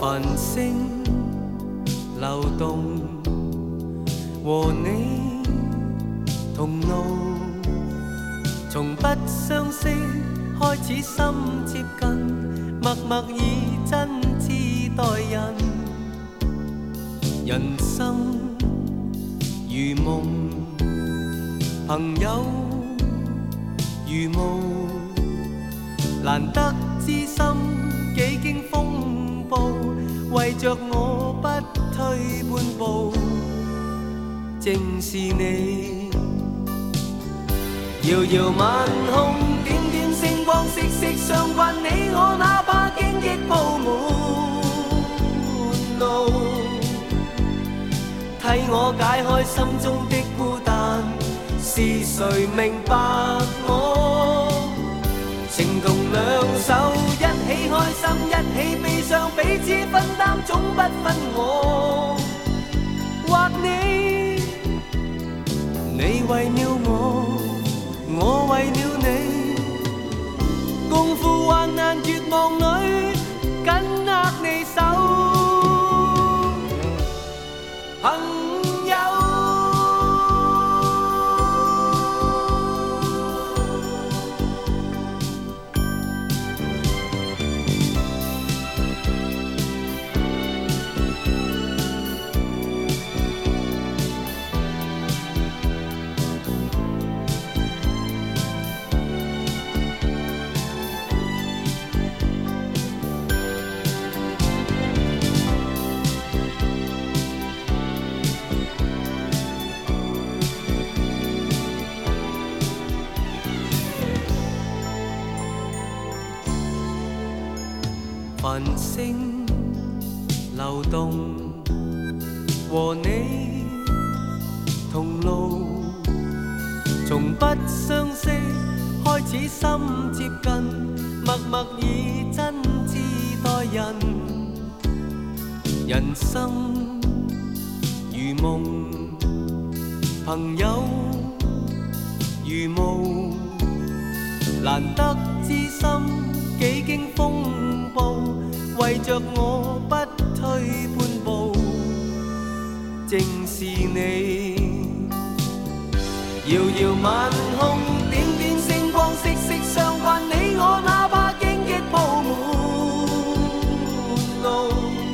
繁星流动，和你同路，從不相識開始心接近，默默以真摯待人。人生如夢，朋友如霧，難得知心幾經風暴，為着我不退半步，正是你。遙遙晚空，點點星光，息息相關你我，哪怕荊棘鋪滿路，替我解開心中的孤單，是誰明白我？情同兩手，一起開心，一起悲傷，彼此分擔，總不分我或你。你為了我，我為了你，共赴患難絕望裏，緊握你手。朋友，繁星流動，和你同路，從不相識開始心接近，默默以真摯待人。人生如夢，朋友如霧，難得知心幾經風暴，為着我不退半步，正是你。遙遙晚空，點點星光，息息相關你我，哪怕荊棘鋪滿路，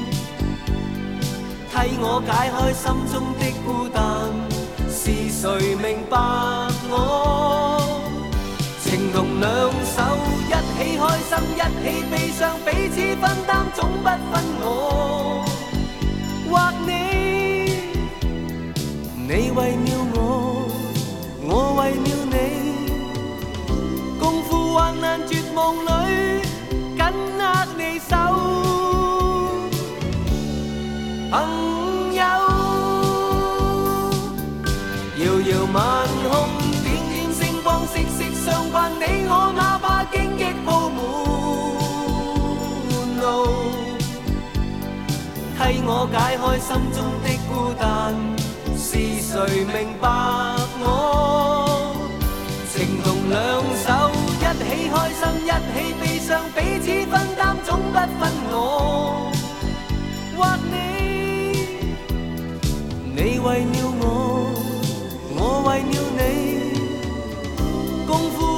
替我解開心中的孤單，是誰明白我？情同兩手，一起開心，一起悲傷，彼此分擔，總不分我或你。你為了我，我為了你，共赴患難絕望裏，緊握你手。朋友，遙遙晚空，點點星光，息息相關你我，哪怕荊棘鋪滿路，替我解開心中的孤單，是誰明白我？情同兩手，一起開心，一起悲傷，彼此分擔，總不分我或你。你為了我，我為了你，共赴